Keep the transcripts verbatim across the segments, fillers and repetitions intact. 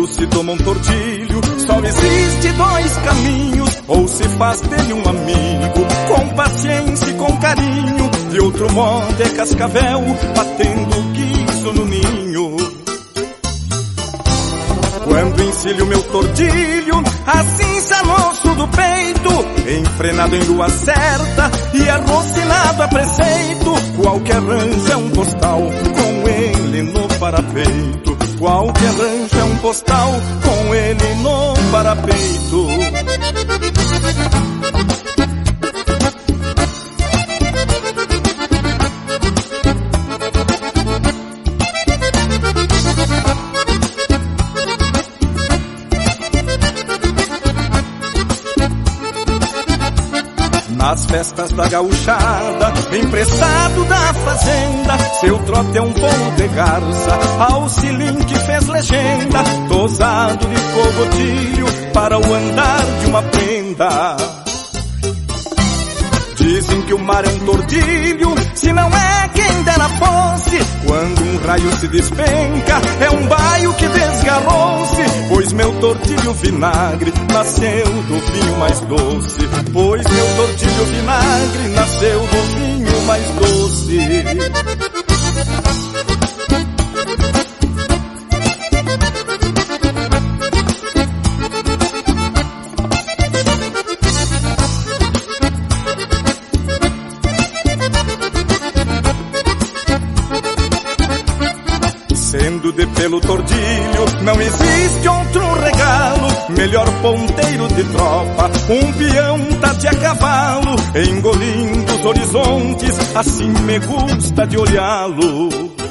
Quando se toma um tordilho, só existe dois caminhos: ou se faz dele um amigo, com paciência e com carinho, de outro modo é cascavel, batendo guiso no ninho. Quando encilho meu tordilho, assim sanoço do peito, enfrenado em lua certa e arrocinado a preceito, qualquer rancho é um postal, com ele no parapeito. Qualquer rancho é um postal, com ele no parapeito. Nas festas da gauchada, emprestado da fazenda, seu trote é um bolo de garça, ao cilim que fez legenda, tosado de cogotilho para o andar de uma prenda. Dizem que o mar é um tordilho, se não é quem dera fosse. Quando um raio se despenca, é um baio que desgarrou-se. Pois meu tordilho vinagre nasceu do vinho mais doce. Pois meu tordilho vinagre nasceu do vinho mais doce. Sendo de pelo tordilho, não existe outro regalo, melhor ponteiro de tropa, um peão tate a cavalo, engolindo os horizontes, assim me gusta de olhá-lo.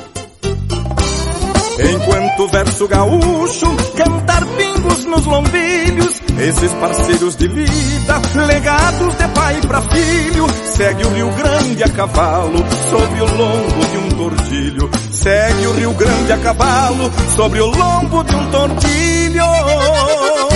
Enquanto verso gaúcho, cantar pingos nos lombilhos, esses parceiros de vida, legados de pai pra filho, segue o Rio Grande a cavalo, sobre o lombo de um tordilho. Segue o Rio Grande a cavalo, sobre o lombo de um tordilho.